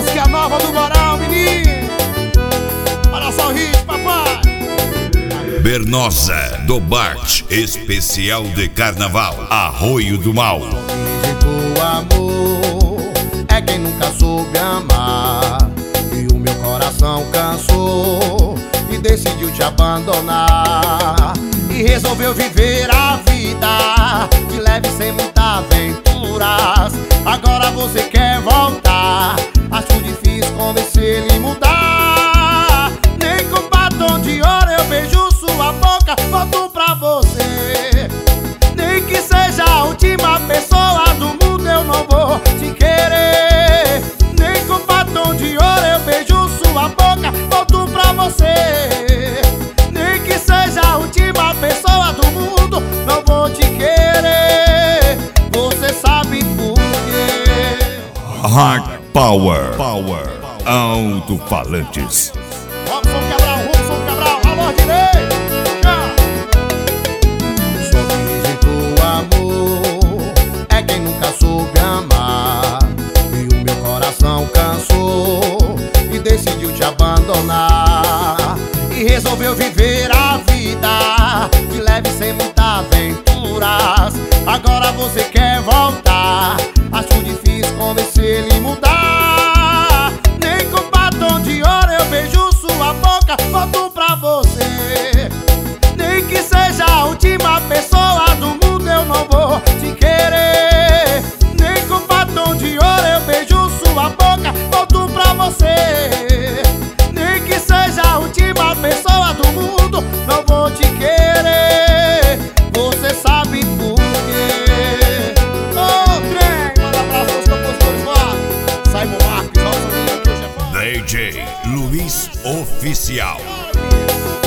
música nova do Moral, menino. Olha só o hit, papai. Bernosa do Bart, especial de carnaval, Arroio do Mal. O amor é quem nunca soube amar, e o meu coração cansou e decidiu te abandonar, e resolveu viver a vida de leve sem muitas aventuras. Agora você quer voltar, acho difícil convencer ele mudar. Nem com batom de ouro eu beijo sua boca, volto pra você. Nem que seja a última pessoa do mundo, eu não vou te querer. Nem com batom de ouro eu beijo sua boca, volto pra você. Nem que seja a última pessoa do mundo, não vou te querer. Você sabe por quê? Hard Power, Alto-falantes. Robson Cabral, alô direito. Cansou e decidiu te abandonar, e resolveu viver a vida de leve sem muitas aventuras. Agora você quer voltar, acho difícil convencer ele mudar. Nem com batom de ouro eu beijo sua boca, volto pra você. Nem que seja a última pessoa do mundo, eu não vou te querer. Nem com batom de ouro eu beijo sua boca, volto pra você. Nem que seja a última pessoa do mundo, não vou te querer. Você sabe por quê? Ô, trem, manda abraço aos compositores lá. Simon Marques, nosso amigo aqui, o chefão. DJ Luiz Oficial.